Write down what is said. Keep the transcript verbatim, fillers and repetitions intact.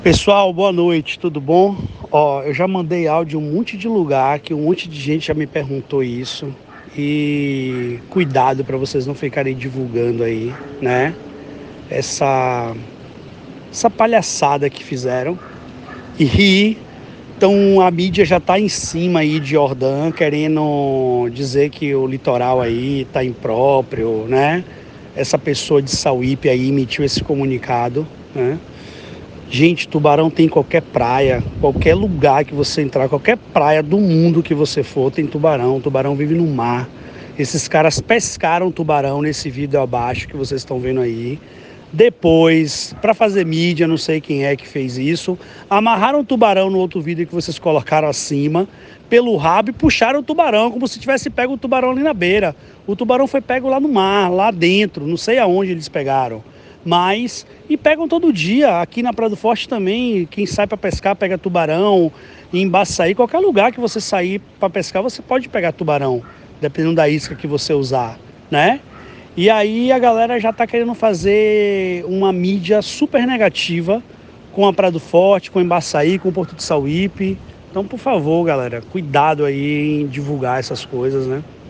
Pessoal, boa noite, tudo bom? Ó, eu já mandei áudio em um monte de lugar, que um monte de gente já me perguntou isso. E cuidado para vocês não ficarem divulgando aí, né? Essa, essa palhaçada que fizeram. E então a mídia já tá em cima aí de Jordão, querendo dizer que o litoral aí tá impróprio, né? Essa pessoa de Sauípe aí emitiu esse comunicado, né? Gente, tubarão tem em qualquer praia, qualquer lugar que você entrar, qualquer praia do mundo que você for, tem tubarão. O tubarão vive no mar. Esses caras pescaram tubarão nesse vídeo abaixo que vocês estão vendo aí. Depois, para fazer mídia, não sei quem é que fez isso, amarraram o tubarão no outro vídeo que vocês colocaram acima, pelo rabo e puxaram o tubarão, como se tivesse pego o tubarão ali na beira. O tubarão foi pego lá no mar, lá dentro, não sei aonde eles pegaram. Mas, e pegam todo dia, aqui na Praia do Forte também, quem sai para pescar pega tubarão, em Baçaí, qualquer lugar que você sair para pescar, você pode pegar tubarão, dependendo da isca que você usar, né? E aí a galera já tá querendo fazer uma mídia super negativa com a Praia do Forte, com o Embaçaí, com o Porto de Sauípe. Então, por favor, galera, cuidado aí em divulgar essas coisas, né?